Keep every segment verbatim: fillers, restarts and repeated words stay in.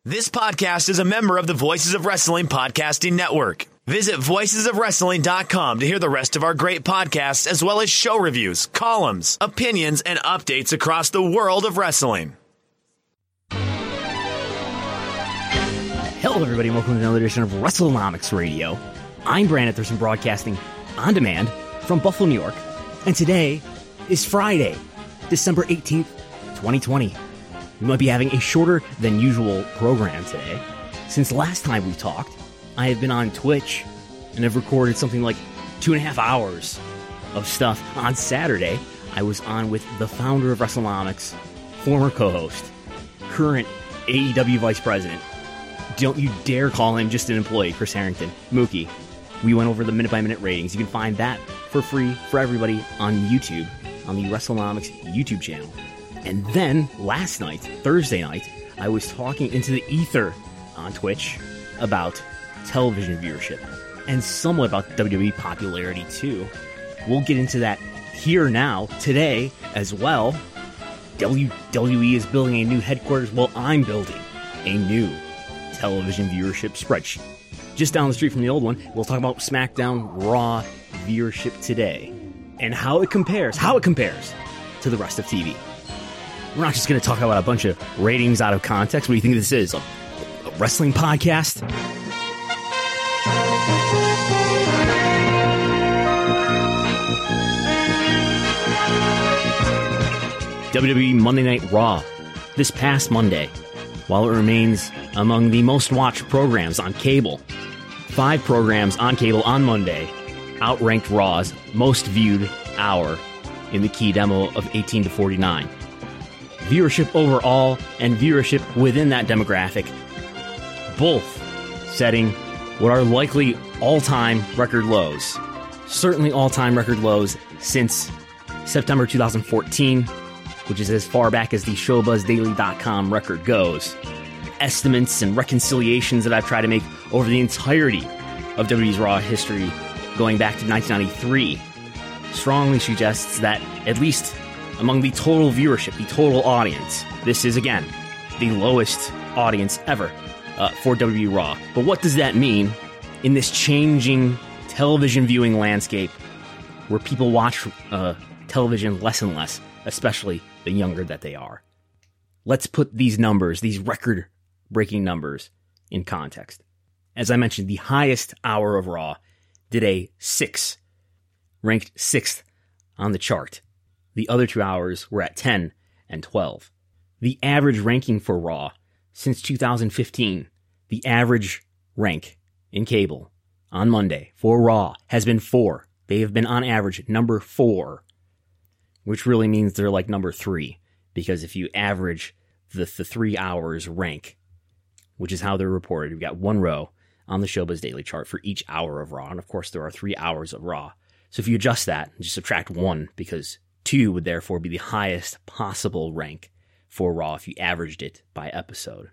This podcast is a member of the Voices of Wrestling Podcasting Network. Visit voices of wrestling dot com to hear the rest of our great podcasts, as well as show reviews, columns, opinions, and updates across the world of wrestling. Hello, everybody, and welcome to another edition of WrestleNomics Radio. I'm Brandon Thurston, broadcasting on demand from Buffalo, New York, and today is Friday, December eighteenth, twenty twenty. We might be having a shorter than usual program today. Since last time we talked, I have been on Twitch and have recorded something like two and a half hours of stuff. On Saturday, I was on with the founder of WrestleNomics, former co-host, current A E W vice president. Don't you dare call him just an employee, Chris Harrington. Mookie. We went over the minute-by-minute ratings. You can find that for free for everybody on YouTube, on the WrestleNomics YouTube channel. And then, last night, Thursday night, I was talking into the ether on Twitch about television viewership, and somewhat about W W E popularity, too. We'll get into that here now, today, as well. W W E is building a new headquarters, while I'm building a new television viewership spreadsheet. Just down the street from the old one, we'll talk about SmackDown Raw viewership today, and how it compares, how it compares to the rest of T V. We're not just going to talk about a bunch of ratings out of context. What do you think this is? A, a wrestling podcast? W W E Monday Night Raw this past Monday, while it remains among the most watched programs on cable, five programs on cable on Monday outranked Raw's most viewed hour in the key demo of eighteen to forty-nine. Viewership overall and viewership within that demographic, both setting what are likely all-time record lows. Certainly all-time record lows since September two thousand fourteen, which is as far back as the Showbuzz Daily dot com record goes. Estimates and reconciliations that I've tried to make over the entirety of W W E's Raw history, going back to nineteen ninety-three, strongly suggests that, at least among the total viewership, the total audience, this is, again, the lowest audience ever uh, for W W E Raw. But what does that mean in this changing television viewing landscape where people watch uh, television less and less, especially the younger that they are? Let's put these numbers, these record-breaking numbers, in context. As I mentioned, the highest hour of Raw did a six, ranked sixth on the chart. The other two hours were at ten and twelve. The average ranking for Raw since two thousand fifteen, the average rank in cable on Monday for Raw has been four. They have been on average number four, which really means they're like number three, because if you average the, the three hours rank, which is how they're reported, we've got one row on the Showbuzz Daily chart for each hour of Raw, and of course there are three hours of Raw. So if you adjust that and just subtract one, because two would therefore be the highest possible rank for Raw if you averaged it by episode.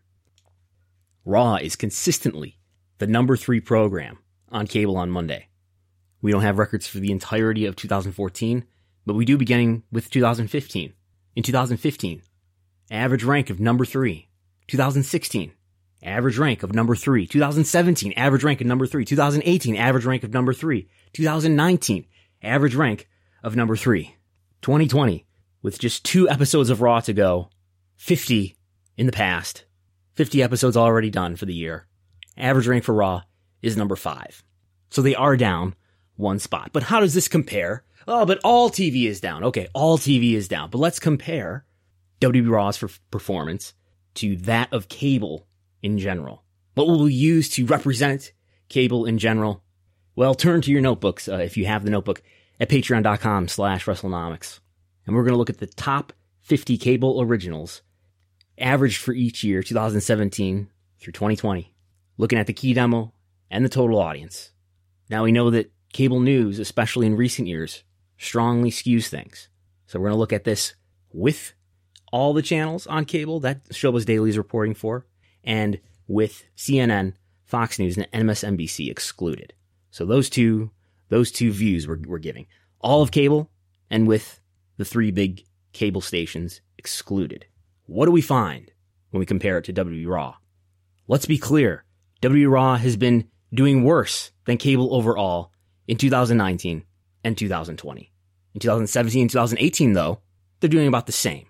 Raw is consistently the number three program on cable on Monday. We don't have records for the entirety of two thousand fourteen, but we do beginning with two thousand fifteen. In two thousand fifteen, average rank of number three. two thousand sixteen, average rank of number three. two thousand seventeen, average rank of number three. two thousand eighteen, average rank of number three. two thousand nineteen, average rank of number three. twenty twenty, with just two episodes of Raw to go, fifty in the past, fifty episodes already done for the year. Average rank for Raw is number five. So they are down one spot. But how does this compare? Oh, but all T V is down. Okay, all T V is down. But let's compare W W E Raw's for performance to that of cable in general. What will we use to represent cable in general? Well, turn to your notebooks, uh, if you have the notebook, at patreon.com slash WrestleNomics. And we're going to look at the top fifty cable originals averaged for each year, two thousand seventeen through twenty twenty. Looking at the key demo and the total audience. Now we know that cable news, especially in recent years, strongly skews things. So we're going to look at this with all the channels on cable that Showbuzz Daily is reporting for, and with C N N, Fox News, and M S N B C excluded. So those two, those two views we're, we're giving. All of cable, and with the three big cable stations excluded. What do we find when we compare it to W W E Raw? let's be clear. W W E Raw has been doing worse than cable overall in two thousand nineteen and two thousand twenty. In two thousand seventeen and two thousand eighteen, though, they're doing about the same.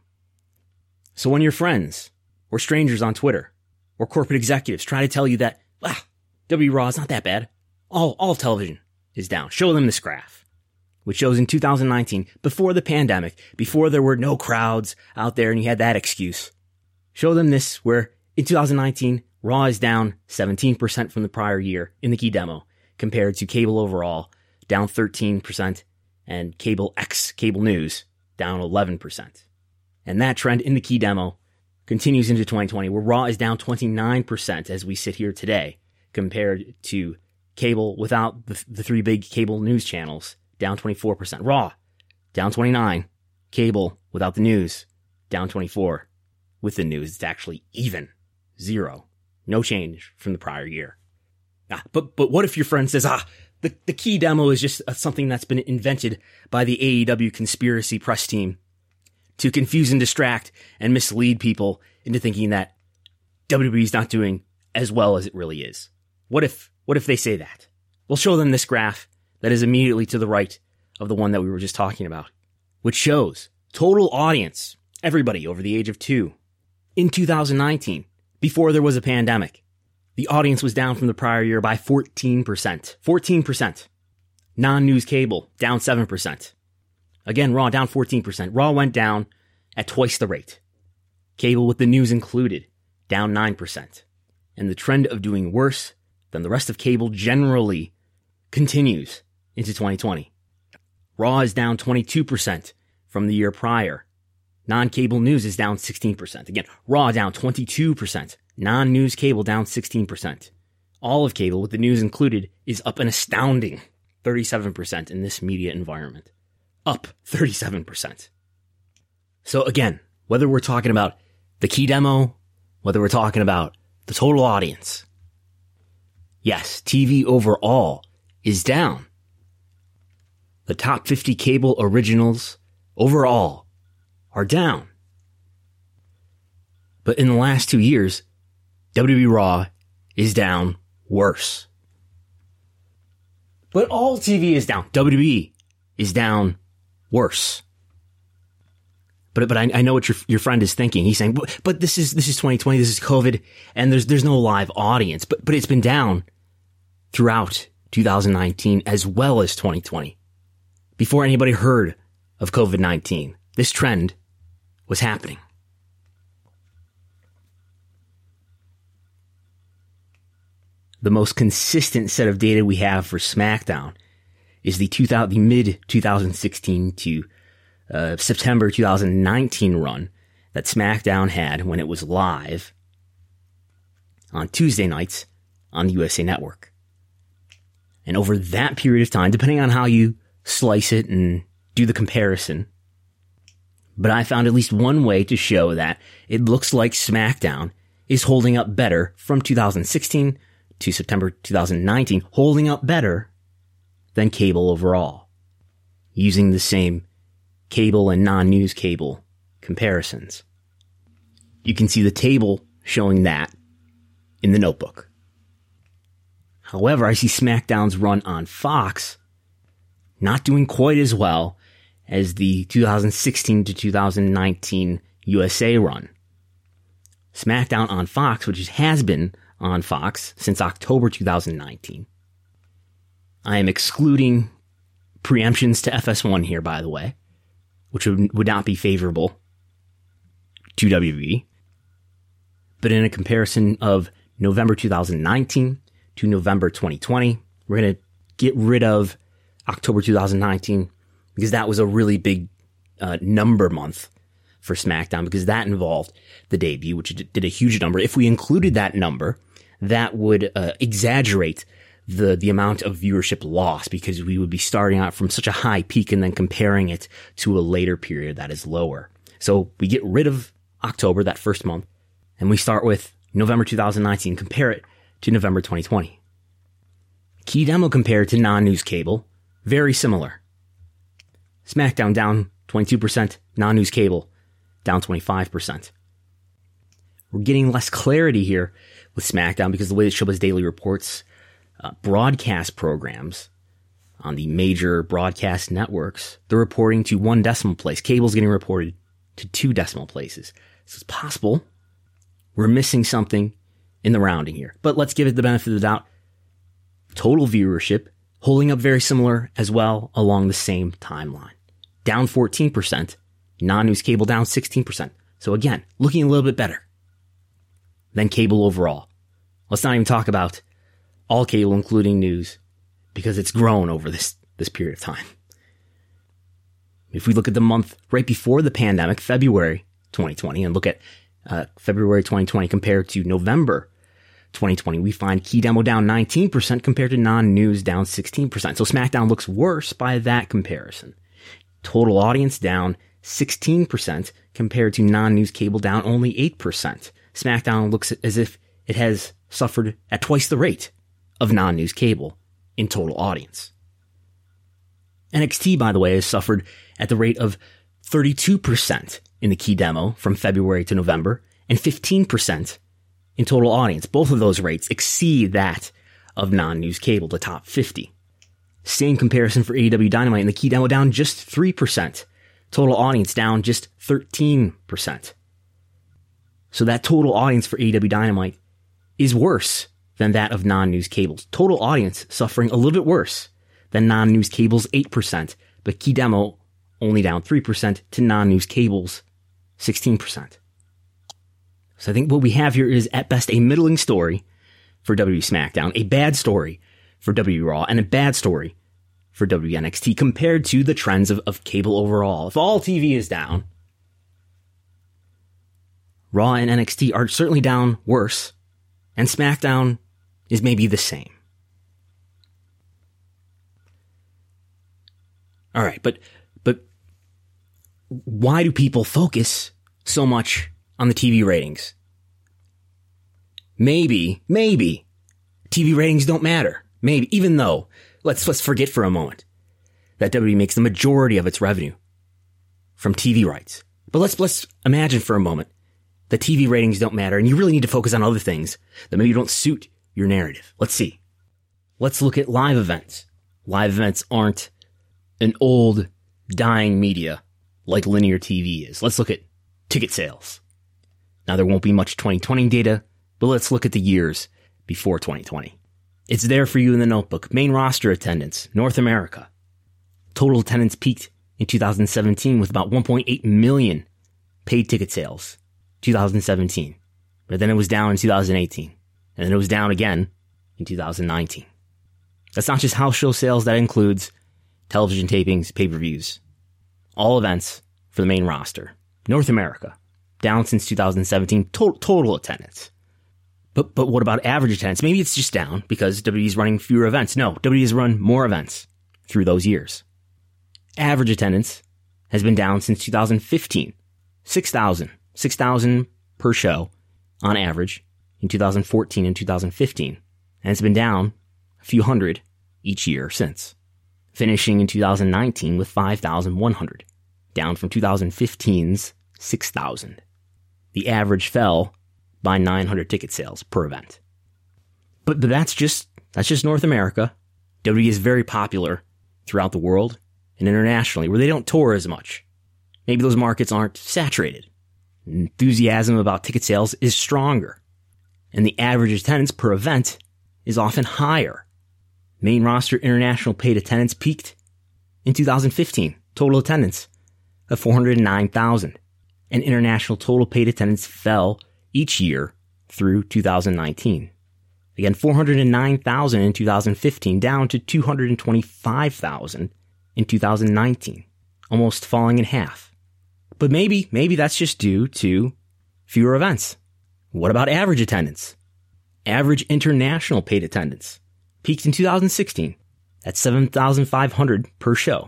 So when your friends or strangers on Twitter or corporate executives try to tell you that, ah, W W E Raw is not that bad, all, all television is down, show them this graph, which shows in two thousand nineteen, before the pandemic, before there were no crowds out there and you had that excuse, show them this where in two thousand nineteen, Raw is down seventeen percent from the prior year in the key demo compared to cable overall, down thirteen percent, and cable X cable news down eleven percent. And that trend in the key demo continues into twenty twenty, where Raw is down twenty-nine percent as we sit here today compared to cable without the, the three big cable news channels, down twenty-four percent. Raw, down twenty-nine. Cable without the news, down twenty-four. With the news, it's actually even. Zero. No change from the prior year. Ah, but but what if your friend says, ah, the, the key demo is just something that's been invented by the A E W conspiracy press team to confuse and distract and mislead people into thinking that W W E is not doing as well as it really is? What if what if they say that? We'll show them this graph that is immediately to the right of the one that we were just talking about, which shows total audience, everybody over the age of two, in two thousand nineteen. Before there was a pandemic, the audience was down from the prior year by fourteen percent. fourteen percent. Non-news cable, down seven percent. Again, Raw down fourteen percent. Raw went down at twice the rate. Cable with the news included, down nine percent. And the trend of doing worse than the rest of cable generally continues into twenty twenty. Raw is down twenty-two percent from the year prior. Non-cable news is down sixteen percent. Again, Raw down twenty-two percent. Non-news cable down sixteen percent. All of cable, with the news included, is up an astounding thirty-seven percent in this media environment. Up thirty-seven percent. So again, whether we're talking about the key demo, whether we're talking about the total audience, yes, T V overall is down. The top fifty cable originals overall are down. But in the last two years, W W E Raw is down worse. But all T V is down. W W E is down worse. But but I, I know what your your friend is thinking. He's saying, but, but this is this is twenty twenty, this is COVID, and there's there's no live audience. But but it's been down throughout two thousand nineteen as well as twenty twenty. Before anybody heard of COVID nineteen, this trend was happening. The most consistent set of data we have for SmackDown is the two thousand, the mid twenty sixteen to uh, September twenty nineteen run that SmackDown had when it was live on Tuesday nights on the U S A Network. And over that period of time, depending on how you slice it and do the comparison, but I found at least one way to show that it looks like SmackDown is holding up better from two thousand sixteen to September two thousand nineteen, holding up better than cable overall, using the same cable and non-news cable comparisons. You can see the table showing that in the notebook. However, I see SmackDown's run on Fox not doing quite as well as the two thousand sixteen to two thousand nineteen U S A run. SmackDown on Fox, which has been on Fox since October two thousand nineteen. I am excluding preemptions to F S one here, by the way, which would, would not be favorable to W W E. But in a comparison of November two thousand nineteen to November twenty twenty, we're going to get rid of October two thousand nineteen because that was a really big uh, number month for SmackDown, because that involved the debut, which did a huge number. If we included that number, that would uh, exaggerate the the amount of viewership loss, because we would be starting out from such a high peak and then comparing it to a later period that is lower. So we get rid of October, that first month, and we start with November two thousand nineteen, compare it to November twenty twenty. Key demo compared to non-news cable, very similar. SmackDown down twenty-two percent, non-news cable down twenty-five percent. we're getting less clarity here with SmackDown because the way that Showbiz Daily reports uh, broadcast programs on the major broadcast networks, they're reporting to one decimal place. Cable's getting reported to two decimal places. So it's possible we're missing something in the rounding here. But let's give it the benefit of the doubt. Total viewership holding up very similar as well along the same timeline. Down fourteen percent. Non-news cable down sixteen percent. So again, looking a little bit better than cable overall. Let's not even talk about all cable, including news, because it's grown over this, this period of time. If we look at the month right before the pandemic, February twenty twenty, and look at uh, February twenty twenty compared to November twenty twenty, we find key demo down nineteen percent compared to non-news down sixteen percent. So SmackDown looks worse by that comparison. Total audience down sixteen percent compared to non-news cable down only eight percent. SmackDown looks as if it has suffered at twice the rate of non-news cable in total audience. N X T, by the way, has suffered at the rate of thirty-two percent in the key demo from February to November and fifteen percent in total audience. Both of those rates exceed that of non-news cable, the top fifty. Same comparison for A E W Dynamite in the key demo down just three percent. Total audience down just thirteen percent. So that total audience for A E W Dynamite is worse than that of non-news cables. Total audience suffering a little bit worse than non-news cable's eight percent, but key demo only down three percent to non-news cable's sixteen percent. So I think what we have here is at best a middling story for W W E SmackDown, a bad story for W W E Raw, and a bad story for W W E N X T compared to the trends of, of cable overall. If all T V is down, Raw and N X T are certainly down worse, and SmackDown is maybe the same. All right, but but why do people focus so much on the T V ratings? Maybe, maybe T V ratings don't matter. Maybe, even though, let's let's forget for a moment that W W E makes the majority of its revenue from T V rights. But let's let's imagine for a moment that T V ratings don't matter and you really need to focus on other things that maybe don't suit your narrative. Let's see. Let's look at live events. Live events aren't an old, dying media like linear T V is. Let's look at ticket sales. Now, there won't be much twenty twenty data, but let's look at the years before twenty twenty. It's there for you in the notebook. Main roster attendance, North America. Total attendance peaked in two thousand seventeen with about one point eight million paid ticket sales, two thousand seventeen. But then it was down in two thousand eighteen. And then it was down again in two thousand nineteen. That's not just house show sales, that includes television tapings, pay-per-views. All events for the main roster. North America, down since two thousand seventeen, to- total attendance. But but what about average attendance? Maybe it's just down because W W E is running fewer events. No, W W E has run more events through those years. Average attendance has been down since two thousand fifteen. six thousand. six thousand per show on average in two thousand fourteen and two thousand fifteen. And it's been down a few hundred each year since, finishing in two thousand nineteen with five thousand one hundred, down from two thousand fifteen's six thousand. The average fell by nine hundred ticket sales per event. But, but that's just that's just North America. W W E is very popular throughout the world and internationally, where they don't tour as much. Maybe those markets aren't saturated. Enthusiasm about ticket sales is stronger, and the average attendance per event is often higher. Main roster international paid attendance peaked in two thousand fifteen, total attendance of four hundred nine thousand, and international total paid attendance fell each year through two thousand nineteen. Again, four hundred nine thousand in two thousand fifteen, down to two hundred twenty-five thousand in two thousand nineteen, almost falling in half. But maybe, maybe that's just due to fewer events. What about average attendance? Average international paid attendance peaked in two thousand sixteen at seven thousand five hundred per show.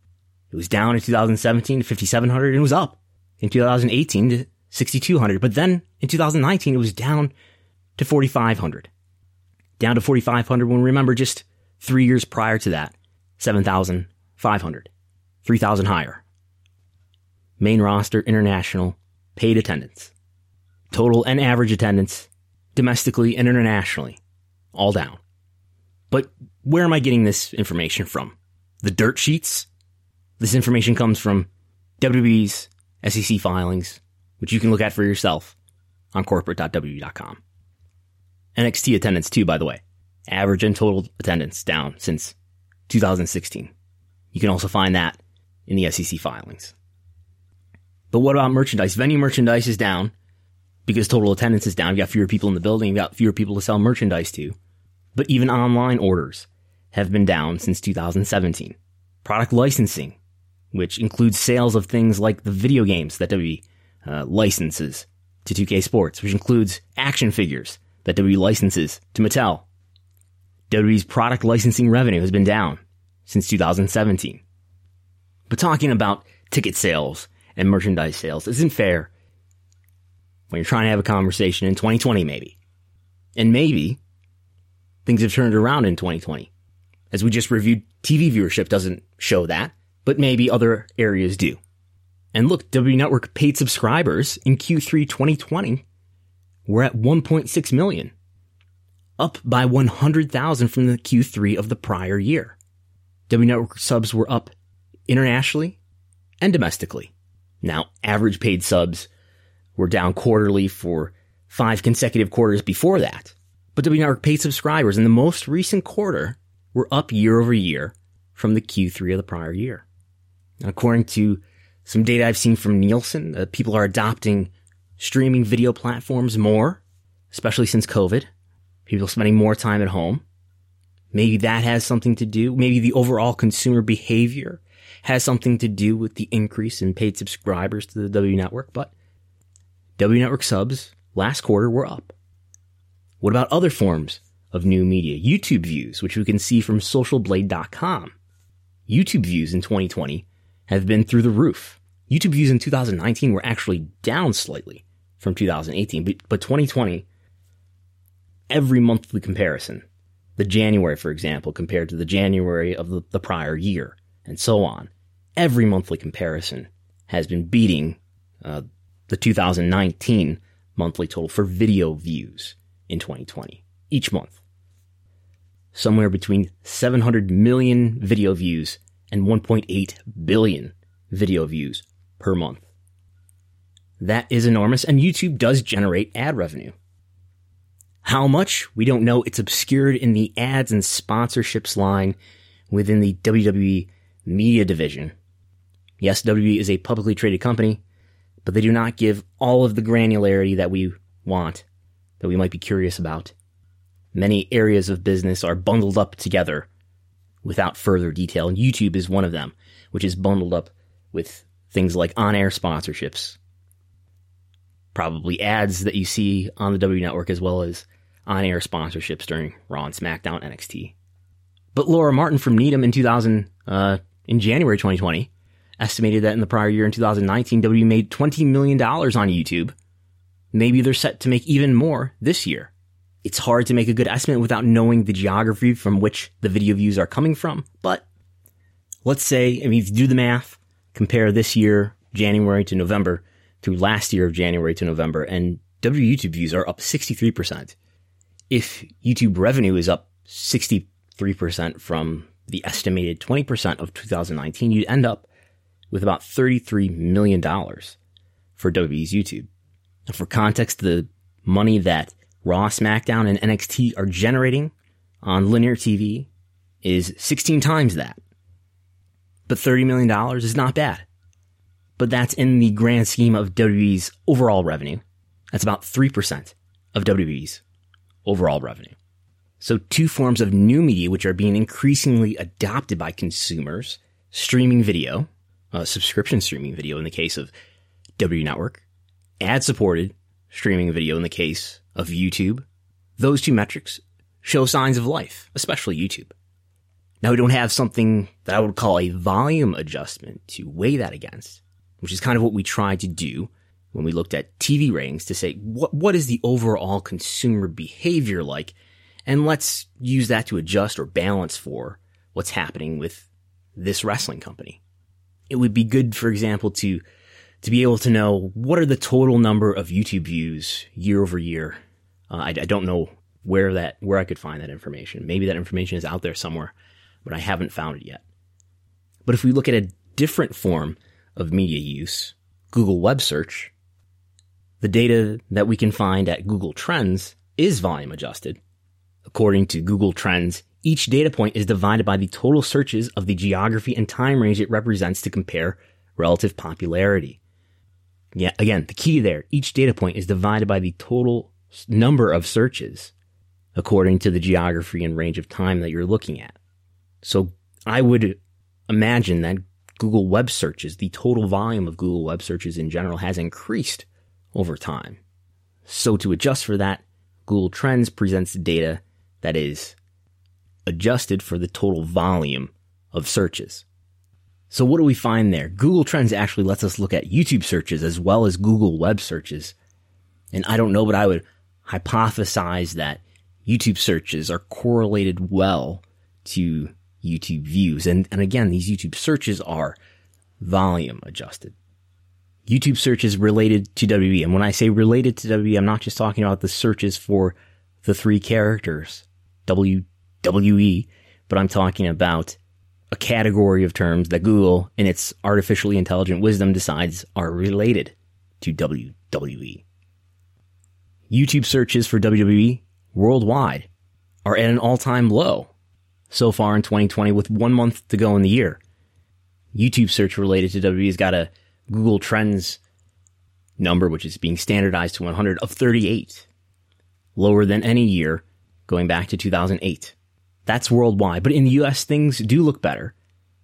It was down in two thousand seventeen to five thousand seven hundred and it was up in two thousand eighteen to six thousand two hundred. But then in two thousand nineteen, it was down to four thousand five hundred. Down to four thousand five hundred when, remember, just three years prior to that, seven thousand five hundred, three thousand higher. Main roster international paid attendance Total and average attendance, domestically and internationally, all down. But where am I getting this information from? The dirt sheets? This information comes from W W E's S E C filings, which you can look at for yourself on corporate dot w w e dot com. N X T attendance too, by the way. Average and total attendance down since two thousand sixteen. You can also find that in the S E C filings. But what about merchandise? Venue merchandise is down because total attendance is down. You've got fewer people in the building. You've got fewer people to sell merchandise to. But even online orders have been down since two thousand seventeen. Product licensing, which includes sales of things like the video games that W W E uh, licenses to two K Sports, which includes action figures that W W E licenses to Mattel. W W E's product licensing revenue has been down since two thousand seventeen. But talking about ticket sales and merchandise sales isn't fair when you're trying to have a conversation in twenty twenty, maybe. And maybe things have turned around in twenty twenty. As we just reviewed, T V viewership doesn't show that, but maybe other areas do. And look, W W E Network paid subscribers in Q three twenty twenty were at one point six million, up by one hundred thousand from the Q three of the prior year. W W E Network subs were up internationally and domestically. Now, average paid subs were down quarterly for five consecutive quarters before that. But W W E Network paid subscribers in the most recent quarter were up year over year from the Q three of the prior year. Now, according to some data I've seen from Nielsen, uh, people are adopting streaming video platforms more, especially since COVID. People spending more time at home. Maybe that has something to do, maybe the overall consumer behavior has something to do with the increase in paid subscribers to the W W E Network, but W W E Network subs last quarter were up. What about other forms of new media? YouTube views, which we can see from social blade dot com. YouTube views in twenty twenty have been through the roof. YouTube views in two thousand nineteen were actually down slightly from two thousand eighteen, but, but twenty twenty, every monthly comparison, the January, for example, compared to the January of the, the prior year, and so on, every monthly comparison has been beating uh, the two thousand nineteen monthly total for video views in twenty twenty, each month. Somewhere between seven hundred million video views and one point eight billion video views per month. That is enormous, and YouTube does generate ad revenue. How much? We don't know. It's obscured in the ads and sponsorships line within the W W E media division. Yes, W W E is a publicly traded company, but they do not give all of the granularity that we want, that we might be curious about. Many areas of business are bundled up together without further detail, and YouTube is one of them, which is bundled up with things like on-air sponsorships, probably ads that you see on the W W E Network, as well as on-air sponsorships during Raw and SmackDown, N X T. But Laura Martin from Needham in two thousand, uh, in January twenty twenty, estimated that in the prior year, in two thousand nineteen, W W E made twenty million dollars on YouTube. Maybe they're set to make even more this year. It's hard to make a good estimate without knowing the geography from which the video views are coming from, but let's say, I mean, if you do the math, compare this year, January to November, to last year of January to November, and W W E YouTube views are up sixty-three percent. If YouTube revenue is up sixty-three percent from the estimated twenty percent of two thousand nineteen, you'd end up with about thirty-three million dollars for W W E's YouTube. Now, for context, the money that Raw, SmackDown, and N X T are generating on linear T V is sixteen times that. But thirty million dollars is not bad. But that's in the grand scheme of W W E's overall revenue. That's about three percent of W W E's overall revenue. So two forms of new media which are being increasingly adopted by consumers: streaming video, uh, subscription streaming video in the case of W W E Network, ad-supported streaming video in the case of YouTube. Those two metrics show signs of life, especially YouTube. Now, we don't have something that I would call a volume adjustment to weigh that against, which is kind of what we tried to do when we looked at T V ratings to say, what what is the overall consumer behavior like? And let's use that to adjust or balance for what's happening with this wrestling company. It would be good, for example, to to be able to know what are the total number of YouTube views year over year. Uh, I, I don't know where that where I could find that information. Maybe that information is out there somewhere, but I haven't found it yet. But if we look at a different form of media use, Google Web Search, the data that we can find at Google Trends is volume adjusted. According to Google Trends, each data point is divided by the total searches of the geography and time range it represents to compare relative popularity. Yeah, again, the key there, each data point is divided by the total number of searches according to the geography and range of time that you're looking at. So I would imagine that Google Web Searches, the total volume of Google Web Searches in general, has increased over time. So to adjust for that, Google Trends presents data that is adjusted for the total volume of searches. So what do we find there? Google Trends actually lets us look at YouTube searches as well as Google Web Searches. And I don't know, but I would hypothesize that YouTube searches are correlated well to YouTube views. And, and again, these YouTube searches are volume adjusted. YouTube searches related to W W E. And when I say related to W W E, I'm not just talking about the searches for the three characters, W W E, but I'm talking about a category of terms that Google, in its artificially intelligent wisdom, decides are related to W W E. YouTube searches for W W E worldwide are at an all-time low so far in twenty twenty, with one month to go in the year. YouTube search related to W W E has got a Google Trends number, which is being standardized to one hundred, of thirty-eight, lower than any year going back to two thousand eight. That's worldwide. But in the U S, things do look better.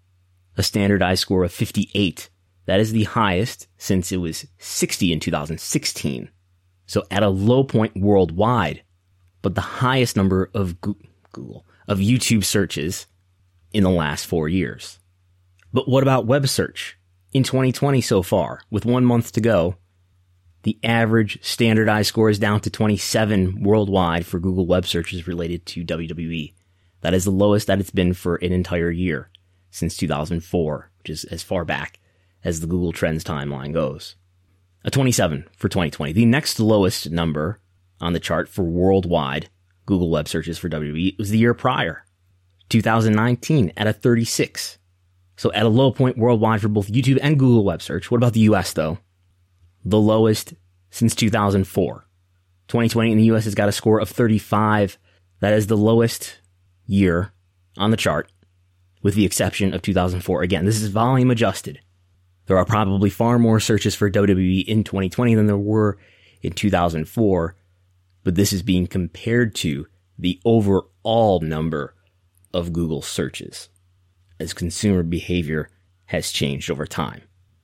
A standardized score of fifty-eight. That is the highest since it was sixty in two thousand sixteen. So at a low point worldwide, but the highest number of Google, of YouTube searches in the last four years. But what about web search? In twenty twenty so far, with one month to go, the average standardized score is down to twenty-seven worldwide for Google Web Searches related to W W E. That is the lowest that it's been for an entire year since two thousand four, which is as far back as the Google Trends timeline goes. A twenty-seven for twenty twenty. The next lowest number on the chart for worldwide Google Web Searches for W W E was the year prior, two thousand nineteen, at a thirty-six. So at a low point worldwide for both YouTube and Google Web Search. What about the U S though? The lowest since two thousand four. twenty twenty in the U S has got a score of thirty-five. That is the lowest year on the chart, with the exception of two thousand four. Again, this is volume adjusted. There are probably far more searches for W W E in twenty twenty than there were in two thousand four, but this is being compared to the overall number of Google searches as consumer behavior has changed over time.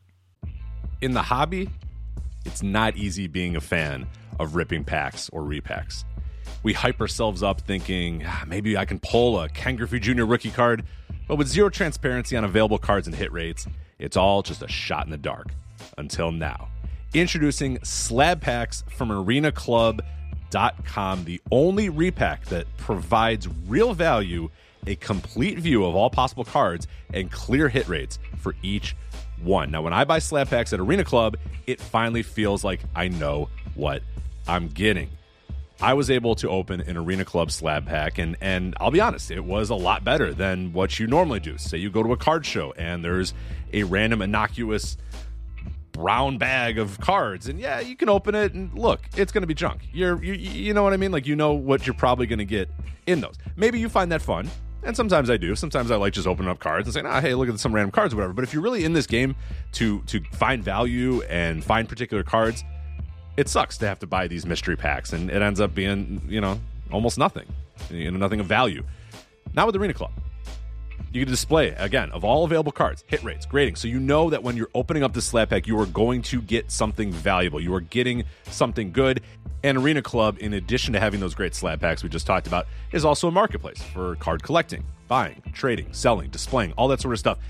In the hobby, it's not easy being a fan of ripping packs or repacks. We hype ourselves up thinking, ah, maybe I can pull a Ken Griffey Junior rookie card, but with zero transparency on available cards and hit rates, it's all just a shot in the dark. Until now. Introducing Slab Packs from arena club dot com, the only repack that provides real value, a complete view of all possible cards, and clear hit rates for each one. Now, when I buy Slab Packs at Arena Club, it finally feels like I know what I'm getting. I was able to open an Arena Club Slab Pack, and, and I'll be honest, it was a lot better than what you normally do. Say you go to a card show, and there's a random innocuous brown bag of cards, and yeah, you can open it, and look, it's going to be junk. You're, you, you know what I mean? Like, you know what you're probably going to get in those. Maybe you find that fun. And sometimes I do. Sometimes I like just opening up cards and saying, ah, hey, look at some random cards or whatever. But if you're really in this game to to find value and find particular cards, it sucks to have to buy these mystery packs. And it ends up being, you know, almost nothing. You know, nothing of value. Not with Arena Club. You can display, again, of all available cards, hit rates, grading. So you know that when you're opening up this slab pack, you are going to get something valuable. You are getting something good. And Arena Club, in addition to having those great slab packs we just talked about, is also a marketplace for card collecting, buying, trading, selling, displaying, all that sort of stuff.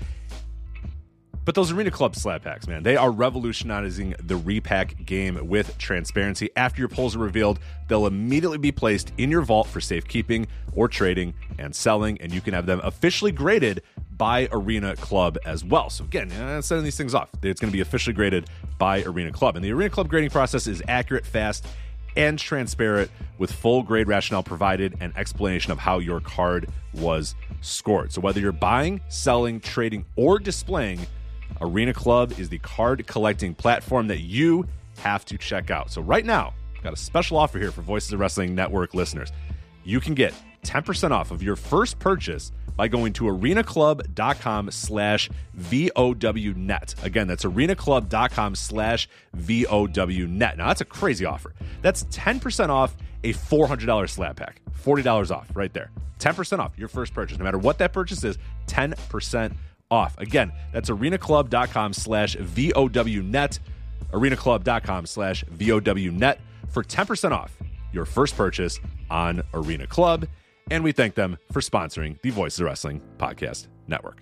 But those Arena Club slab packs, man, they are revolutionizing the repack game with transparency. After your pulls are revealed, they'll immediately be placed in your vault for safekeeping or trading and selling, and you can have them officially graded by Arena Club as well. So again, uh, sending these things off. It's going to be officially graded by Arena Club. And the Arena Club grading process is accurate, fast, and transparent, with full grade rationale provided and explanation of how your card was scored. So whether you're buying, selling, trading, or displaying, Arena Club is the card collecting platform that you have to check out. So right now, I've got a special offer here for Voices of Wrestling Network listeners. You can get ten percent off of your first purchase by going to arenaclub.com slash VOWnet. Again, that's arenaclub.com slash VOWnet. Now, that's a crazy offer. That's ten percent off a four hundred dollars slab pack. forty dollars off right there. ten percent off your first purchase. No matter what that purchase is, ten percent off. Again, that's arenaclub.com slash VOWnet. arenaclub.com slash VOWnet for ten percent off your first purchase on Arena Club. And we thank them for sponsoring the Voices of Wrestling Podcast Network.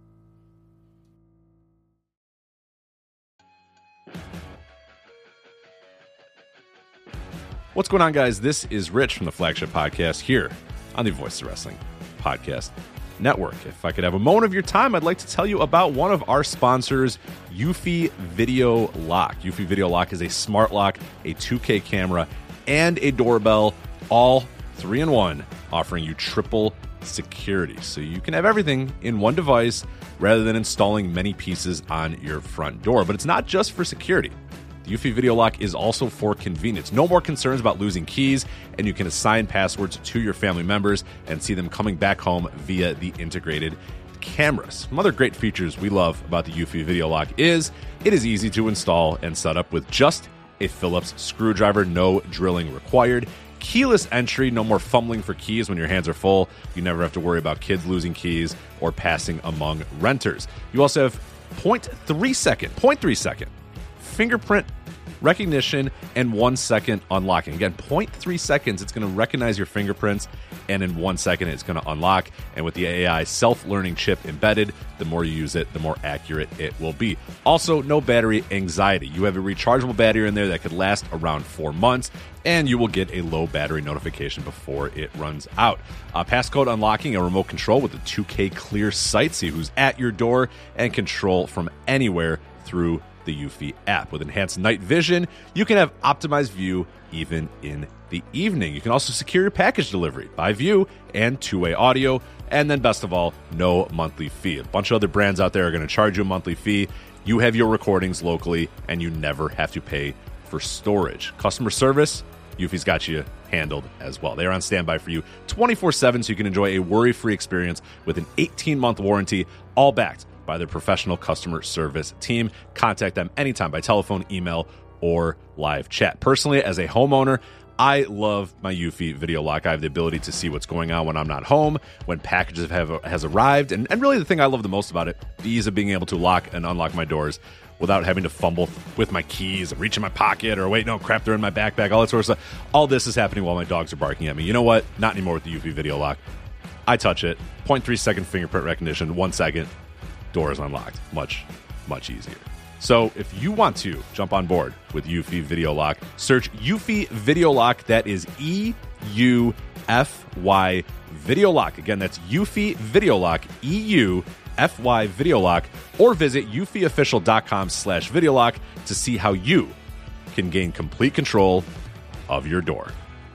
What's going on, guys? This is Rich from the Flagship Podcast here on the Voices of Wrestling Podcast Network. If I could have a moment of your time, I'd like to tell you about one of our sponsors, Eufy Video Lock. Eufy Video Lock is a smart lock, a two K camera, and a doorbell, all three in one, offering you triple security. So you can have everything in one device rather than installing many pieces on your front door. But it's not just for security. The Eufy Video Lock is also for convenience. No more concerns about losing keys, and you can assign passwords to your family members and see them coming back home via the integrated cameras. Some other great features we love about the Eufy Video Lock is it is easy to install and set up with just a Phillips screwdriver, no drilling required. Keyless entry, no more fumbling for keys when your hands are full. You never have to worry about kids losing keys or passing among renters. You also have zero point three second, zero point three second fingerprint recognition and one second unlocking. Again, zero point three seconds, it's going to recognize your fingerprints, and in one second, it's going to unlock. And with the A I self-learning chip embedded, the more you use it, the more accurate it will be. Also, no battery anxiety. You have a rechargeable battery in there that could last around four months, and you will get a low battery notification before it runs out. Uh, passcode unlocking, a remote control with a two K clear sight, see who's at your door, and control from anywhere through the Eufy app. With enhanced night vision, you can have optimized view even in the evening. You can also secure your package delivery by view and two-way audio. And then best of all, no monthly fee. A bunch of other brands out there are going to charge you a monthly fee. You have your recordings locally, and you never have to pay for storage. Customer service, Eufy's got you handled as well. They are on standby for you twenty-four seven, so you can enjoy a worry-free experience with an eighteen-month warranty, all backed by their professional customer service team. Contact them anytime by telephone, email, or live chat. Personally, as a homeowner, I love my Eufy Video Lock. I have the ability to see what's going on when I'm not home, when packages have has arrived, and, and really the thing I love the most about it, the ease of being able to lock and unlock my doors without having to fumble with my keys and reach in my pocket or wait, no, crap, they're in my backpack, all that sort of stuff. All this is happening while my dogs are barking at me. You know what? Not anymore with the Eufy Video Lock. I touch it, zero point three second fingerprint recognition, one second, door is unlocked. Much, much easier. So if you want to jump on board with Eufy Video Lock, search Eufy Video Lock. That is E U F Y Video Lock. Again, that's Eufy Video Lock, E U F Y Video Lock, or visit eufyofficial.com slash video lock to see how you can gain complete control of your door.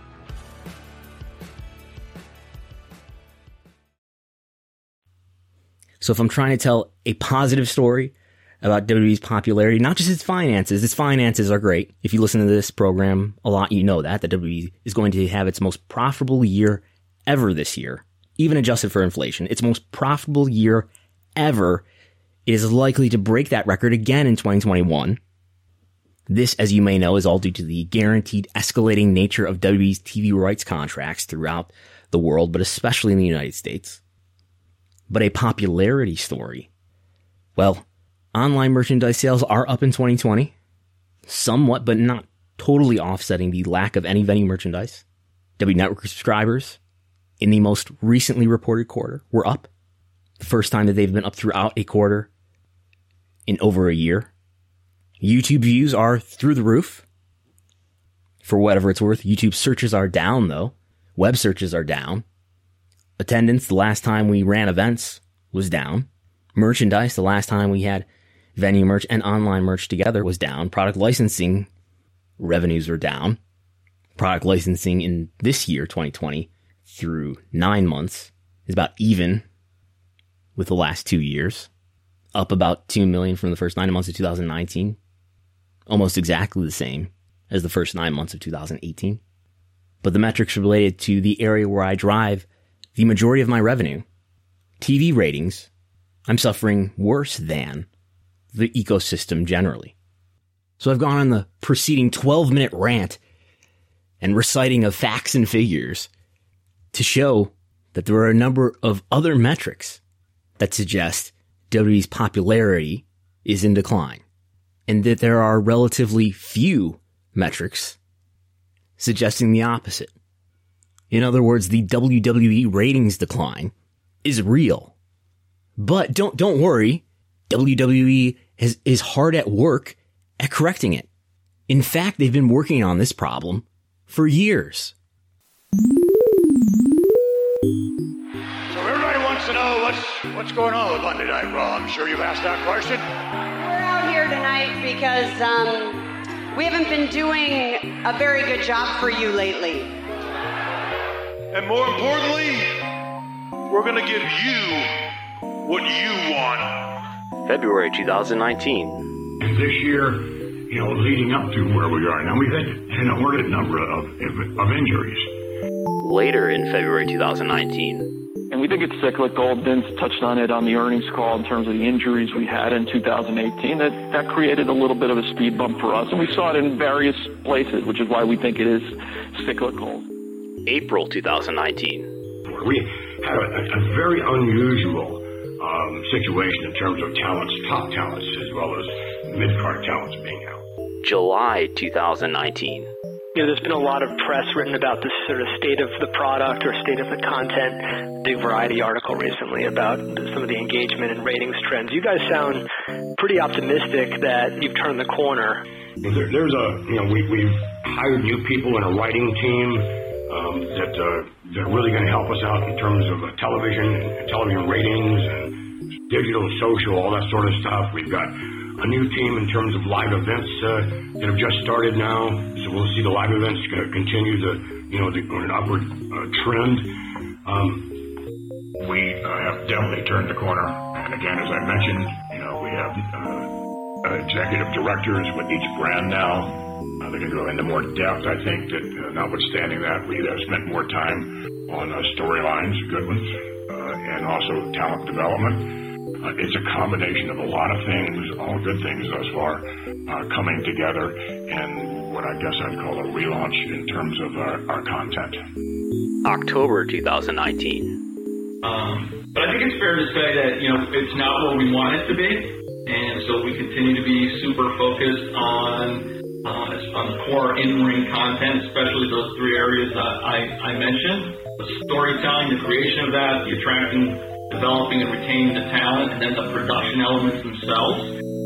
So if I'm trying to tell a positive story about W W E's popularity, not just its finances, its finances are great. If you listen to this program a lot, you know that, that W W E is going to have its most profitable year ever this year, even adjusted for inflation. Its most profitable year ever. It is likely to break that record again in twenty twenty-one. This, as you may know, is all due to the guaranteed escalating nature of W W E's T V rights contracts throughout the world, but especially in the United States. But a popularity story. Well, online merchandise sales are up in twenty twenty, somewhat, but not totally offsetting the lack of any venue merchandise. W Network subscribers in the most recently reported quarter were up. The first time that they've been up throughout a quarter in over a year. YouTube views are through the roof. For whatever it's worth, YouTube searches are down, though. Web searches are down. Attendance, the last time we ran events, was down. Merchandise, the last time we had venue merch and online merch together, was down. Product licensing revenues were down. Product licensing in this year, twenty twenty, through nine months is about even with the last two years. Up about two million dollars from the first nine months of two thousand nineteen. Almost exactly the same as the first nine months of two thousand eighteen. But the metrics related to the area where I drive the majority of my revenue, T V ratings, I'm suffering worse than the ecosystem generally. So I've gone on the preceding twelve minute rant and reciting of facts and figures to show that there are a number of other metrics that suggest W W E's popularity is in decline, and that there are relatively few metrics suggesting the opposite. In other words, the W W E ratings decline is real. But don't don't worry, W W E is, is hard at work at correcting it. In fact, they've been working on this problem for years. So everybody wants to know what's what's going on with Monday Night Raw. I'm sure you've asked that question. We're out here tonight because um, we haven't been doing a very good job for you lately. And more importantly, we're going to give you what you want. February twenty nineteen. And this year, you know, leading up to where we are now, we've had an inordinate number of, of injuries. Later in February twenty nineteen. And we think it's cyclical. Vince touched on it on the earnings call in terms of the injuries we had in two thousand eighteen. That, that created a little bit of a speed bump for us. And we saw it in various places, which is why we think it is cyclical. April twenty nineteen. We had a, a very unusual um, situation in terms of talents, top talents, as well as mid-card talents being out. July twenty nineteen. You know, there's been a lot of press written about the sort of state of the product or state of the content. Big Variety article recently about some of the engagement and ratings trends. You guys sound pretty optimistic that you've turned the corner. There, there's a, you know, we, we've hired new people in a writing team um, that uh, that are really going to help us out in terms of uh, television, and television ratings, and digital, social, all that sort of stuff. We've got a new team in terms of live events uh, that have just started now. So we'll see the live events going to continue the, you know, the, on an upward uh, trend. Um, we uh, have definitely turned the corner. And again, as I mentioned, you know, we have uh, executive directors with each brand now. Uh, they're going to go into more depth. I think that uh, notwithstanding that, we have spent more time on uh, storylines, good ones, uh, and also talent development. Uh, it's a combination of a lot of things, all good things thus far, uh, coming together, and what I guess I'd call a relaunch in terms of our, our content. October twenty nineteen. Um, but I think it's fair to say that, you know, it's not where we want it to be, and so we continue to be super focused on uh, on the core in-ring content, especially those three areas that I, I mentioned: the storytelling, the creation of that, the attracting, developing and retaining the talent, and then the production elements themselves.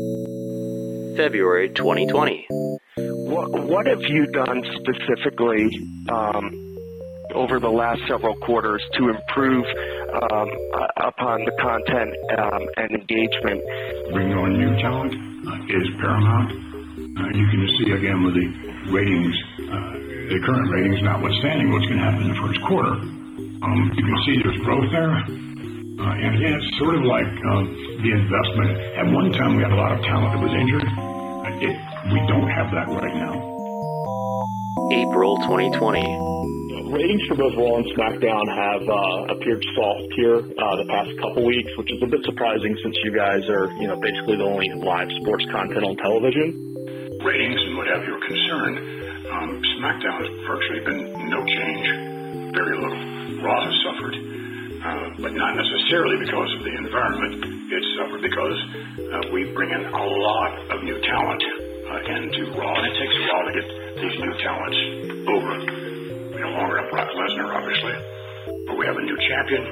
February twenty twenty. What, what have you done specifically um, over the last several quarters to improve um, uh, upon the content um, and engagement? Bringing on new talent uh, is paramount. Uh, you can just see again with the ratings, uh, the current ratings notwithstanding what's going to happen in the first quarter. Um, you can see there's growth there. Uh, and again, it's sort of like um, the investment. At one time, we had a lot of talent that was injured. Uh, it, we don't have that right now. April twenty twenty. Ratings for both Raw and SmackDown have uh, appeared soft here uh, the past couple weeks, which is a bit surprising since you guys are, you know, basically the only live sports content on television. Ratings and what have you are concerned. Um, SmackDown has virtually been no change, very little. Raw has suffered. Uh, but not necessarily because of the environment. It's suffered because uh, we bring in a lot of new talent uh, into Raw, and it takes a while to get these new talents over. We no longer have Brock Lesnar, obviously, but we have a new champion.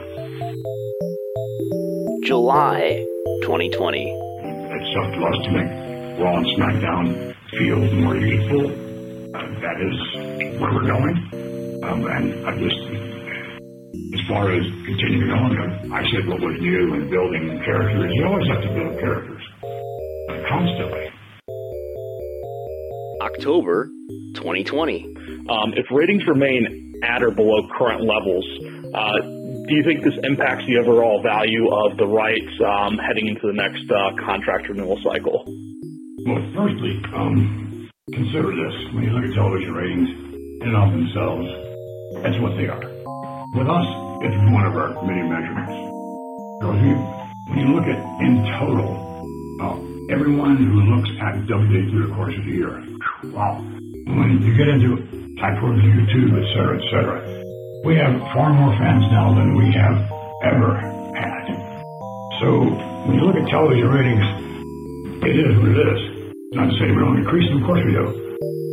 July twenty twenty. It's up to us to make Raw and SmackDown feel more equal. Uh, that is where we're going. Um, and I just... As far as continuing on, I said what was new and building characters. You always have to build characters. Constantly. October twenty twenty. Um, if ratings remain at or below current levels, uh, do you think this impacts the overall value of the rights um, heading into the next uh, contract renewal cycle? Well, firstly, um, consider this. When you look at television ratings in and of themselves, that's what they are. With us, it's one of our many measurements. So if you, when you look at in total, uh, everyone who looks at W W E through the course of the year, wow. When you get into type of YouTube, et cetera, et cetera, we have far more fans now than we have ever had. So when you look at television ratings, it is what it is. Not to say we don't increase them, of course we do.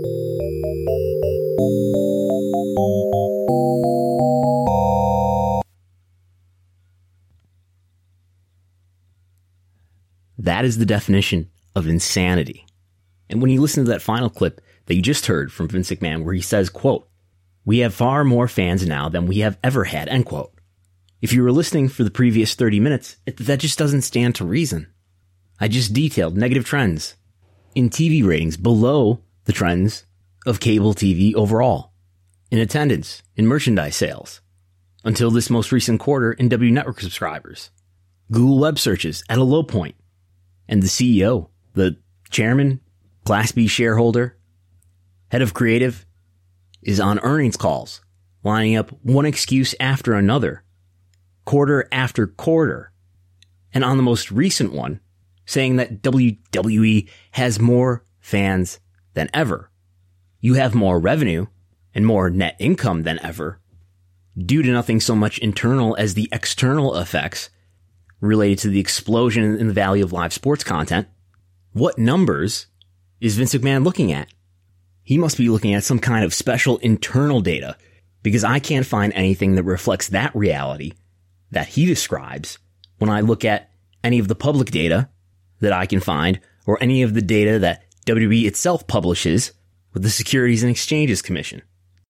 That is the definition of insanity. And when you listen to that final clip that you just heard from Vince McMahon, where he says, quote, "We have far more fans now than we have ever had," end quote. If you were listening for the previous thirty minutes, it, that just doesn't stand to reason. I just detailed negative trends in T V ratings below the trends of cable T V overall, in attendance, in merchandise sales, until this most recent quarter in W Network subscribers, Google web searches at a low point, and the C E O, the chairman, Class B shareholder, head of creative, is on earnings calls, lining up one excuse after another, quarter after quarter, and on the most recent one, saying that W W E has more fans than ever. You have more revenue and more net income than ever, due to nothing so much internal as the external effects related to the explosion in the value of live sports content. What numbers is Vince McMahon looking at? He must be looking at some kind of special internal data, because I can't find anything that reflects that reality that he describes when I look at any of the public data that I can find, or any of the data that W W E itself publishes with the Securities and Exchanges Commission.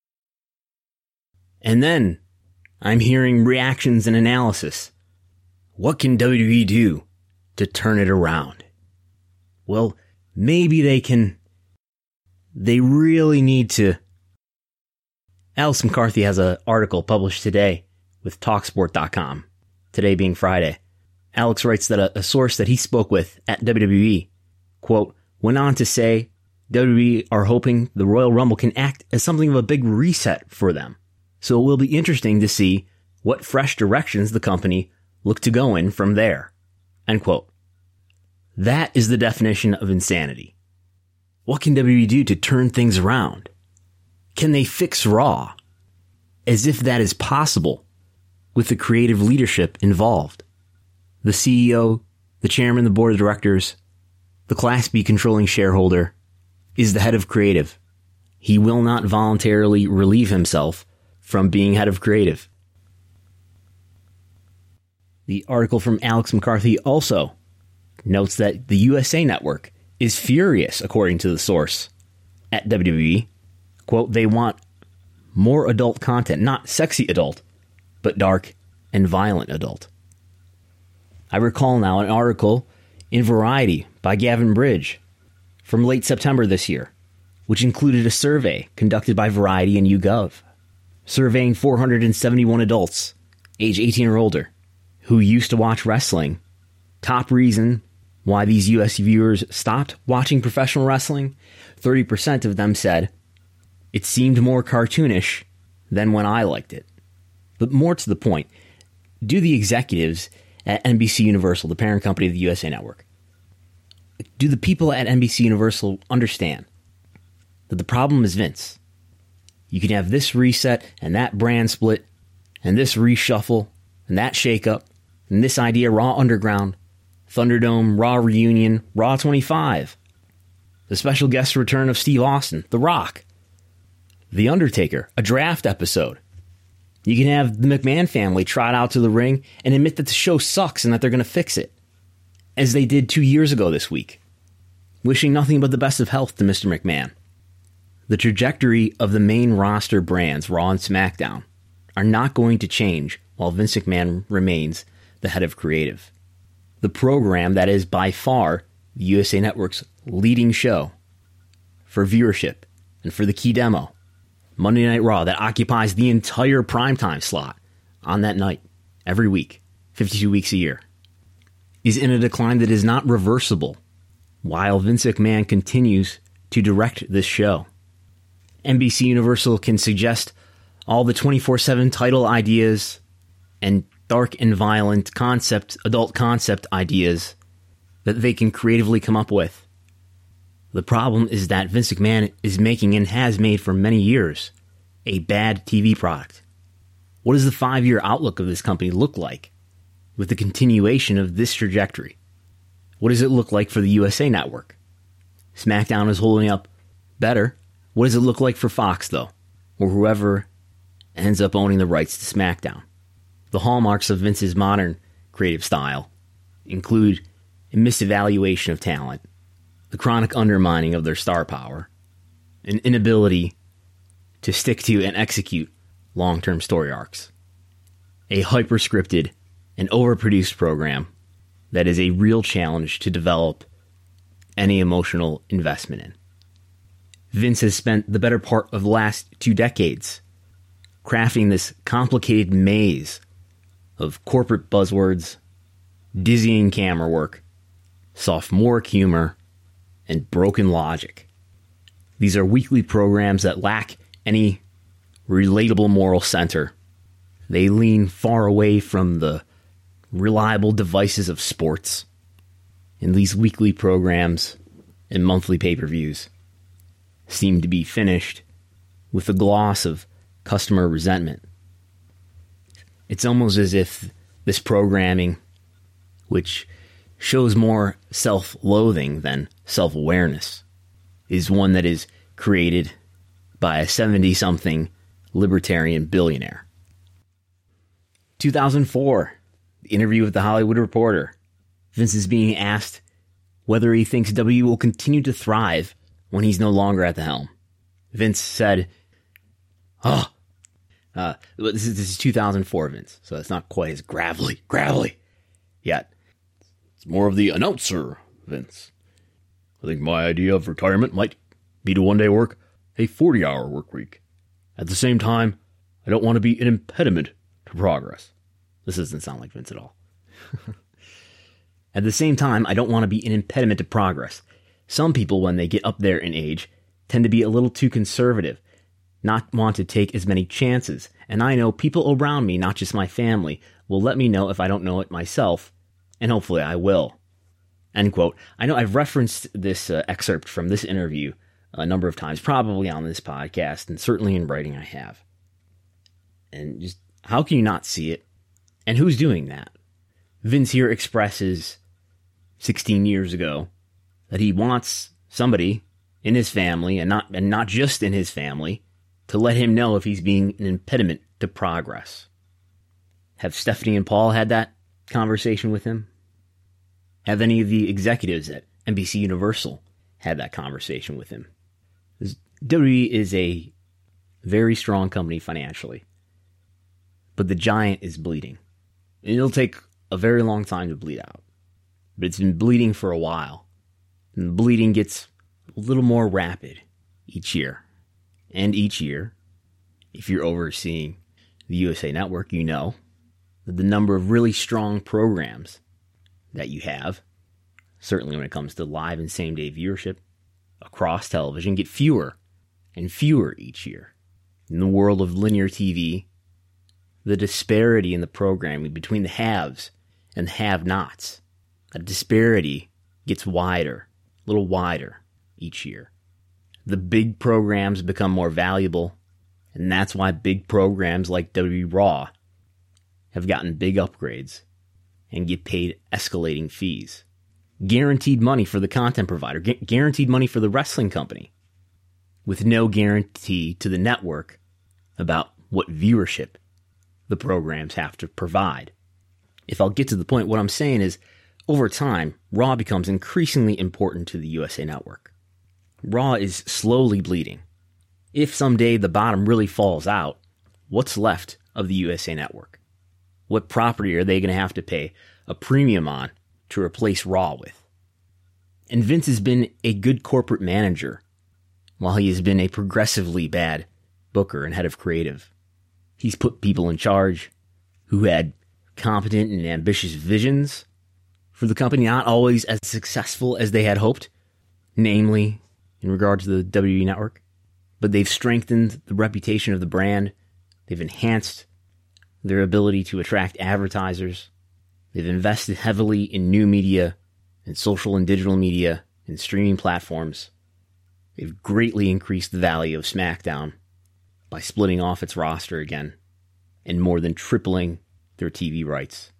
And then I'm hearing reactions and analysis. What can W W E do to turn it around? Well, maybe they can. They really need to. Alex McCarthy has an article published today with Talksport dot com, today being Friday. Alex writes that a, a source that he spoke with at W W E, quote, went on to say W W E are hoping the Royal Rumble can act as something of a big reset for them. So it will be interesting to see what fresh directions the company look to go in from there. End quote. That is the definition of insanity. What can W W E do to turn things around? Can they fix Raw? As if that is possible with the creative leadership involved. The C E O, the chairman of the board of directors, the Class B controlling shareholder, is the head of creative. He will not voluntarily relieve himself from being head of creative. The article from Alex McCarthy also notes that the U S A Network is furious, according to the source at W W E. Quote, they want more adult content, not sexy adult, but dark and violent adult. I recall now an article in Variety by Gavin Bridge from late September this year, which included a survey conducted by Variety and YouGov, surveying four hundred seventy-one adults, age eighteen or older, who used to watch wrestling. Top reason why these U S viewers stopped watching professional wrestling, thirty percent of them said, it seemed more cartoonish than when I liked it. But more to the point, do the executives at N B C Universal, the parent company of the U S A Network, do the people at N B C Universal understand that the problem is Vince? You can have this reset and that brand split and this reshuffle and that shakeup and this idea, Raw Underground, Thunderdome, Raw Reunion, Raw twenty-five, the special guest return of Steve Austin, The Rock, The Undertaker, a draft episode. You can have the McMahon family trot out to the ring and admit that the show sucks and that they're going to fix it, as they did two years ago this week, wishing nothing but the best of health to Mister McMahon. The trajectory of the main roster brands, Raw and SmackDown, are not going to change while Vince McMahon remains the head of creative. The program that is by far the U S A Network's leading show for viewership and for the key demo, Monday Night Raw, that occupies the entire primetime slot on that night every week, fifty-two weeks a year, is in a decline that is not reversible while Vince McMahon continues to direct this show. N B C Universal can suggest all the twenty-four seven title ideas and dark and violent concept, adult concept ideas that they can creatively come up with. The problem is that Vince McMahon is making, and has made for many years, a bad T V product. What does the five-year outlook of this company look like with the continuation of this trajectory? What does it look like for the U S A Network? SmackDown is holding up better. What does it look like for Fox, though, or whoever ends up owning the rights to SmackDown? The hallmarks of Vince's modern creative style include a misevaluation of talent, the chronic undermining of their star power, an inability to stick to and execute long-term story arcs, a hyper-scripted and overproduced program that is a real challenge to develop any emotional investment in. Vince has spent the better part of the last two decades crafting this complicated maze of corporate buzzwords, dizzying camera work, sophomoric humor, and broken logic. These are weekly programs that lack any relatable moral center. They lean far away from the reliable devices of sports. And these weekly programs and monthly pay-per-views seem to be finished with a gloss of customer resentment. It's almost as if this programming, which shows more self-loathing than self-awareness, is one that is created by a seventy-something libertarian billionaire. two thousand four, the interview with The Hollywood Reporter. Vince is being asked whether he thinks W W E will continue to thrive when he's no longer at the helm. Vince said, oh, uh, this is, this is two thousand four, Vince, so it's not quite as gravelly, gravelly yet. It's more of the announcer, Vince. I think my idea of retirement might be to one day work a forty-hour work week. At the same time, I don't want to be an impediment to progress. This doesn't sound like Vince at all. At the same time, I don't want to be an impediment to progress. Some people, when they get up there in age, tend to be a little too conservative, not want to take as many chances, and I know people around me, not just my family, will let me know if I don't know it myself, and hopefully I will. End quote. I know I've referenced this uh, excerpt from this interview a number of times, probably on this podcast, and certainly in writing I have. And just, how can you not see it? And who's doing that? Vince here expresses sixteen years ago that he wants somebody in his family, and not and not just in his family, to let him know if he's being an impediment to progress. Have Stephanie and Paul had that conversation with him? Have any of the executives at N B C Universal had that conversation with him? W W E is a very strong company financially, but the giant is bleeding. And it'll take a very long time to bleed out, but it's been bleeding for a while. And the bleeding gets a little more rapid each year. And each year, if you're overseeing the U S A Network, you know that the number of really strong programs that you have, certainly when it comes to live and same-day viewership across television, get fewer and fewer each year. In the world of linear T V, the disparity in the programming between the haves and the have-nots, that disparity gets wider, a little wider each year. The big programs become more valuable, and that's why big programs like W W E Raw have gotten big upgrades and get paid escalating fees. Guaranteed money for the content provider, gu- guaranteed money for the wrestling company, with no guarantee to the network about what viewership the programs have to provide. If I'll get to the point, what I'm saying is, over time, Raw becomes increasingly important to the U S A Network. Raw is slowly bleeding. If someday the bottom really falls out, what's left of the U S A Network? What property are they going to have to pay a premium on to replace Raw with? And Vince has been a good corporate manager, while he has been a progressively bad booker and head of creative. He's put people in charge who had competent and ambitious visions for the company, not always as successful as they had hoped, namely in regard to the W W E Network. But they've strengthened the reputation of the brand. They've enhanced their ability to attract advertisers. They've invested heavily in new media and social and digital media and streaming platforms. They've greatly increased the value of SmackDown by splitting off its roster again and more than tripling their T V rights.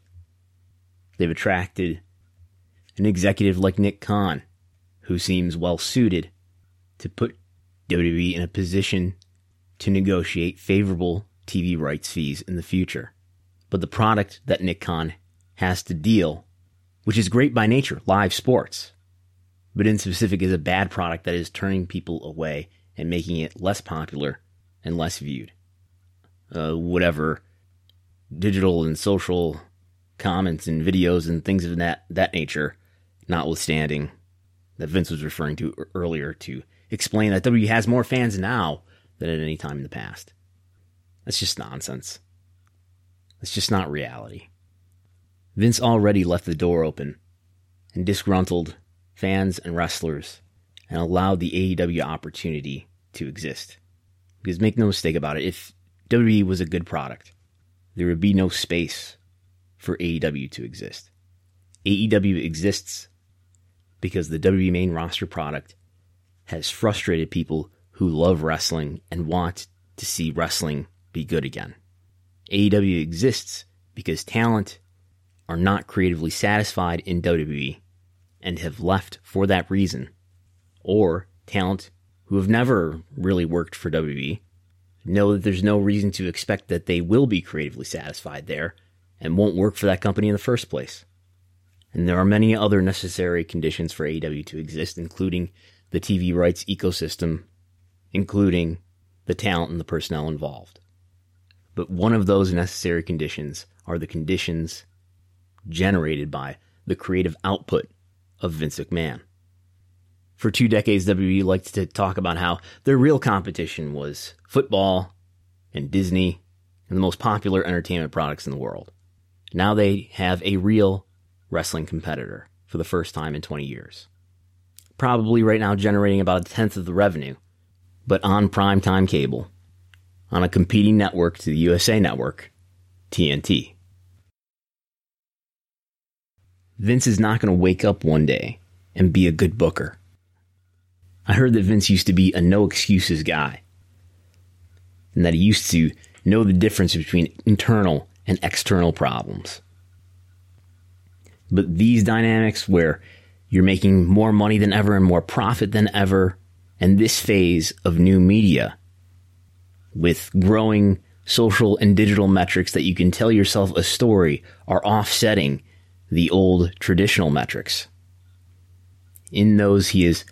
They've attracted an executive like Nick Khan, who seems well suited to put W W E in a position to negotiate favorable T V rights fees in the future. But the product that Nick Khan has to deal, which is great by nature, live sports, but in specific is a bad product that is turning people away and making it less popular and less viewed. Uh, whatever digital and social comments and videos and things of that, that nature, notwithstanding, that Vince was referring to earlier to explain that W W E has more fans now than at any time in the past. That's just nonsense. That's just not reality. Vince already left the door open and disgruntled fans and wrestlers and allowed the A E W opportunity to exist. Because make no mistake about it, if W W E was a good product, there would be no space for A E W to exist. A E W exists because the W W E main roster product has frustrated people who love wrestling and want to see wrestling be good again. A E W exists because talent are not creatively satisfied in W W E and have left for that reason, or talent who have never really worked for W W E know that there's no reason to expect that they will be creatively satisfied there and won't work for that company in the first place. And there are many other necessary conditions for A E W to exist, including the T V rights ecosystem, including the talent and the personnel involved. But one of those necessary conditions are the conditions generated by the creative output of Vince McMahon. For two decades, W W E liked to talk about how their real competition was football and Disney and the most popular entertainment products in the world. Now they have a real wrestling competitor for the first time in twenty years. Probably right now generating about a tenth of the revenue, but on primetime cable, on a competing network to the U S A Network, T N T. Vince is not going to wake up one day and be a good booker. I heard that Vince used to be a no-excuses guy, and that he used to know the difference between internal and external problems. But these dynamics where you're making more money than ever and more profit than ever, and this phase of new media with growing social and digital metrics that you can tell yourself a story are offsetting the old traditional metrics. In those, he has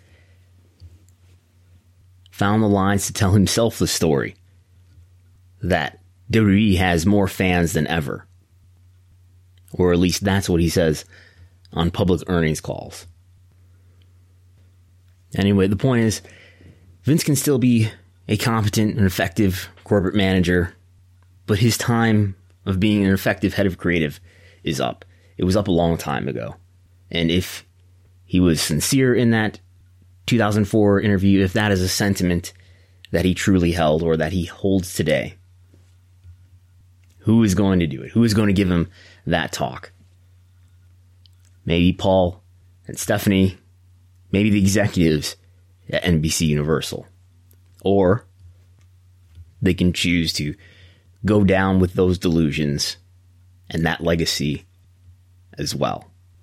found the lines to tell himself the story that W W E has more fans than ever. Or at least that's what he says on public earnings calls. Anyway, the point is, Vince can still be a competent and effective corporate manager, but his time of being an effective head of creative is up. It was up a long time ago. And if he was sincere in that two thousand four interview, if that is a sentiment that he truly held or that he holds today, who is going to do it? Who is going to give him that talk? Maybe Paul and Stephanie, maybe the executives at N B C Universal. Or they can choose to go down with those delusions and that legacy as well.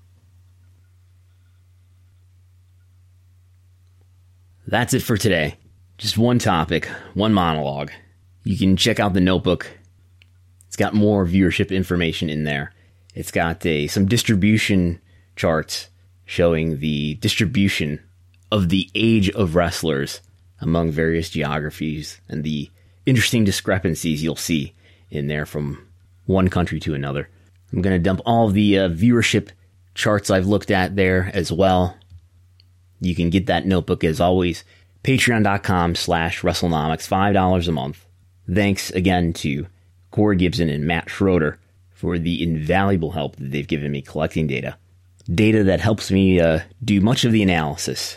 That's it for today. Just one topic, one monologue. You can check out the notebook. It's got more viewership information in there. It's got a, some distribution charts showing the distribution of the age of wrestlers among various geographies and the interesting discrepancies you'll see in there from one country to another. I'm going to dump all the uh, viewership charts I've looked at there as well. You can get that notebook as always, patreon.com slash WrestleNomics, five dollars a month. Thanks again to Corey Gibson and Matt Schroeder for the invaluable help that they've given me collecting data. Data that helps me uh, do much of the analysis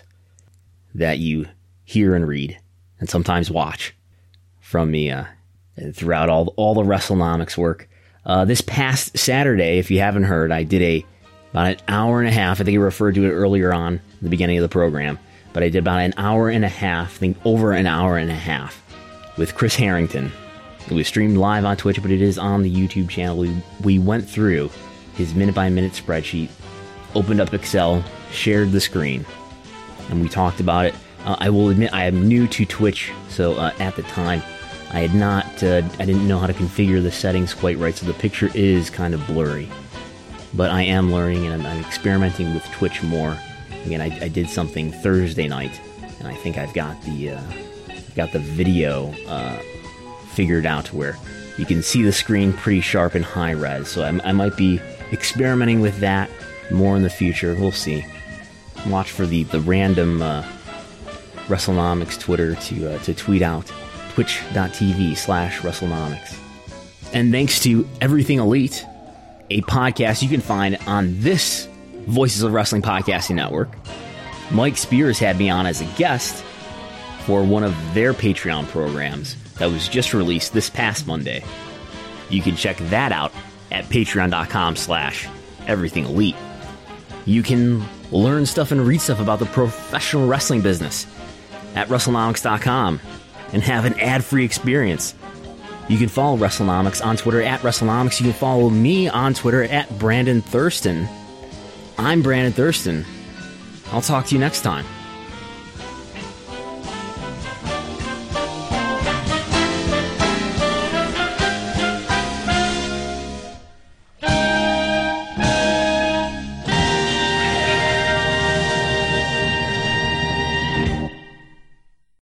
that you hear and read and sometimes watch from me uh, throughout all, all the WrestleNomics work. Uh, this past Saturday, if you haven't heard, I did a about an hour and a half. I think I referred to it earlier on at the beginning of the program, but I did about an hour and a half, I think over an hour and a half, with Chris Harrington. It was streamed live on Twitch, but it is on the YouTube channel. We, we went through his minute-by-minute spreadsheet, opened up Excel, shared the screen, and we talked about it. Uh, I will admit I am new to Twitch, so uh, at the time, I had not, uh, I didn't know how to configure the settings quite right, so the picture is kind of blurry. But I am learning, and I'm, I'm experimenting with Twitch more. Again, I, I did something Thursday night, and I think I've got the, uh, I've got the video uh, figured out to where you can see the screen pretty sharp and high res. So I, I might be experimenting with that more in the future. We'll see. Watch for the the random uh, WrestleNomics Twitter to uh, to tweet out twitch.tv slash WrestleNomics. And thanks to Everything Elite, a podcast you can find on this Voices of Wrestling Podcasting Network. Mike Spears had me on as a guest for one of their Patreon programs that was just released this past Monday. You can check that out at patreon.com slash everything elite. You can learn stuff and read stuff about the professional wrestling business at WrestleNomics dot com and have an ad-free experience. You can follow WrestleNomics on Twitter at WrestleNomics. You can follow me on Twitter at Brandon Thurston. I'm Brandon Thurston. I'll talk to you next time.